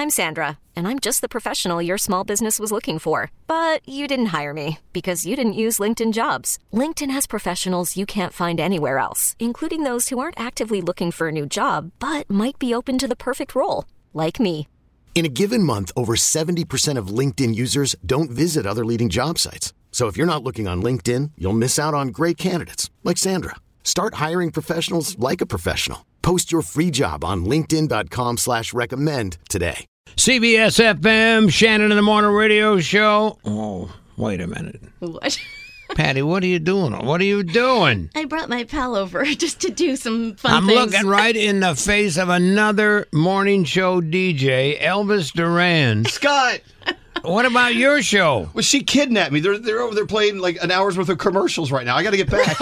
I'm Sandra, and I'm just the professional your small business was looking for. But you didn't hire me because you didn't use LinkedIn Jobs. LinkedIn has professionals you can't find anywhere else, including those who aren't actively looking for a new job, but might be open to the perfect role, like me. In a given month, over 70% of LinkedIn users don't visit other leading job sites. So if you're not looking on LinkedIn, you'll miss out on great candidates like Sandra. Start hiring professionals like a professional. Post your free job on linkedin.com/recommend today. CBS FM, Shannon in the Morning Radio Show. Oh, wait a minute. What? Patty, what are you doing? What are you doing? I brought my pal over just to do some fun I'm things. looking right in the face of another morning show DJ, Elvis Duran. Scott! What about your show? Well, she kidnapped me. They're over there playing like an hour's worth of commercials right now. I got to get back.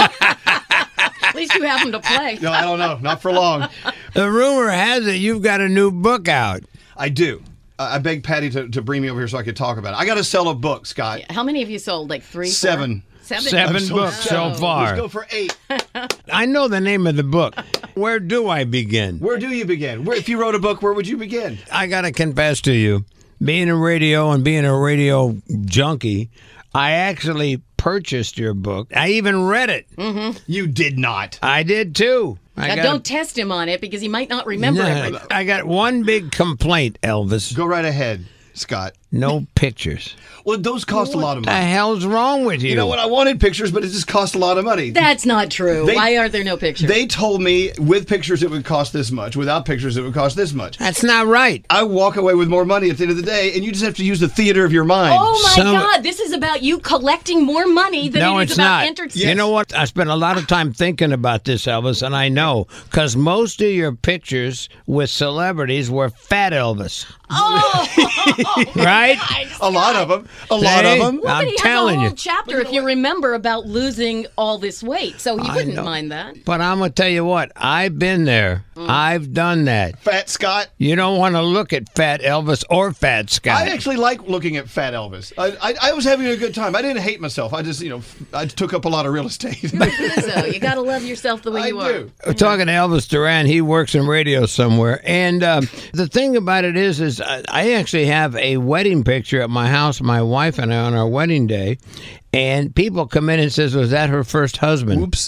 At least you have them to play. No, I don't know. Not for long. The rumor has it you've got a new book out. I do. I begged Patty to bring me over here so I could talk about it. I got to sell a book, Scott. How many have you sold? Like 3? 7. 4? 7 books so far. Let's go for 8. I know the name of the book. Where do I begin? Where do you begin? If you wrote a book, where would you begin? I got to confess to you, being in radio and being a radio junkie, I actually purchased your book. I even read it. Mm-hmm. You did not. I did too. Now, don't test him on it because he might not remember everything. I got one big complaint, Elvis. Go right ahead, Scott. No pictures. Well, those cost a lot of money. What the hell's wrong with you? You know what? I wanted pictures, but it just cost a lot of money. That's not true. Why are there no pictures? They told me with pictures it would cost this much. Without pictures it would cost this much. That's not right. I walk away with more money at the end of the day, and you just have to use the theater of your mind. Oh, my God. This is about you collecting more money than it is about entertainment. You know what? I spent a lot of time thinking about this, Elvis, and I know, because most of your pictures with celebrities were Fat Elvis. Oh! Right? A lot of them. A lot of them. Well, I'm but he telling has a you. whole chapter, if you remember, about losing all this weight, so he wouldn't mind that. But I'm going to tell you what. I've been there. I've done that. Fat Scott. You don't want to look at Fat Elvis or Fat Scott. I actually like looking at Fat Elvis. I was having a good time. I didn't hate myself. I just, I took up a lot of real estate. So you got to love yourself the way you are. We're talking to Elvis Duran. He works in radio somewhere. And the thing about it is I actually have a wedding picture at my house, my wife and I, on our wedding day. And people come in and says, was that her first husband? Oops.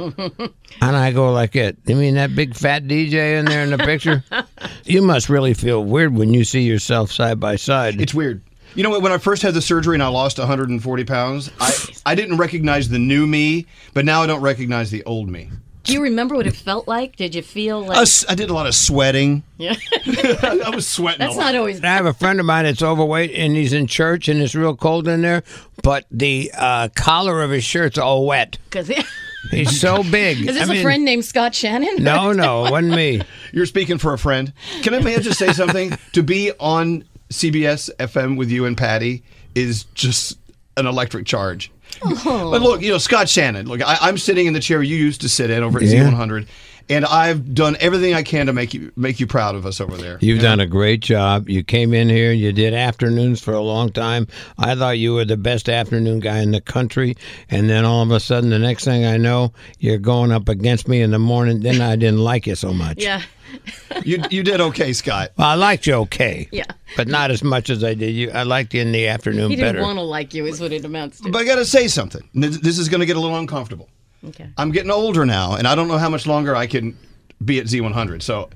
And I go like it. You mean that big fat DJ in there in the picture? You must really feel weird when you see yourself side by side. It's weird. You know, when I first had the surgery and I lost 140 pounds, I didn't recognize the new me, but now I don't recognize the old me. Do you remember what it felt like? Did you feel like... I did a lot of sweating. Yeah. I was sweating That's a lot. not always... I have a friend of mine that's overweight, and he's in church, and it's real cold in there, but the collar of his shirt's all wet. He's so big. Is this a friend named Scott Shannon? No, it wasn't me. You're speaking for a friend. Can I just say something? To be on CBS FM with you and Patty is just an electric charge. Oh. But look, Scott Shannon, look, I'm sitting in the chair you used to sit in over at Z100, and I've done everything I can to make you proud of us over there. You've done a great job. You came in here, you did afternoons for a long time. I thought you were the best afternoon guy in the country, and then all of a sudden, the next thing I know, you're going up against me in the morning. Then I didn't like you so much. Yeah. You did okay, Scott. Well, I liked you okay. Yeah. But not as much as I did you. I liked you in the afternoon He better. didn't want to like you is what it amounts to. But I got to say something. This is going to get a little uncomfortable. Okay. I'm getting older now, and I don't know how much longer I can be at Z100. So,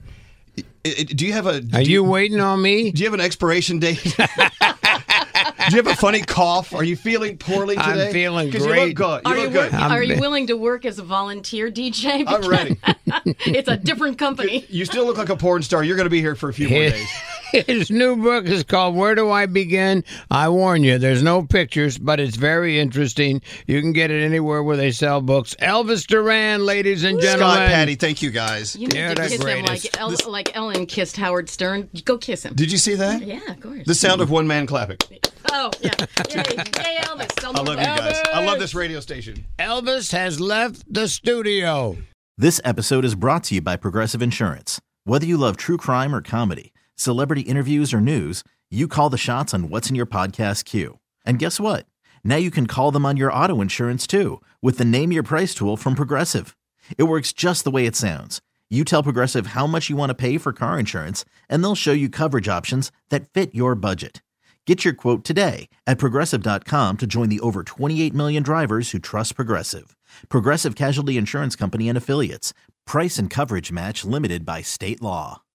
do you have a... Are you waiting on me? Do you have an expiration date? Do you have a funny cough? Are you feeling poorly today? I'm feeling great. You look good. You look good. Are you willing to work as a volunteer DJ? I'm ready. It's a different company. You still look like a porn star. You're going to be here for a few more days. His new book is called Where Do I Begin? I warn you, there's no pictures, but it's very interesting. You can get it anywhere where they sell books. Elvis Duran, ladies and gentlemen. Scott, Patty, thank you guys. You need to kiss him like Ellen kissed Howard Stern. Go kiss him. Did you see that? Yeah, of course. The sound of one man clapping. Oh, yeah. Yay, Elvis. I love you guys. I love this radio station. Elvis has left the studio. This episode is brought to you by Progressive Insurance. Whether you love true crime or comedy, celebrity interviews or news, you call the shots on what's in your podcast queue. And guess what? Now you can call them on your auto insurance too with the Name Your Price tool from Progressive. It works just the way it sounds. You tell Progressive how much you want to pay for car insurance, and they'll show you coverage options that fit your budget. Get your quote today at Progressive.com to join the over 28 million drivers who trust Progressive. Progressive Casualty Insurance Company and Affiliates. Price and coverage match limited by state law.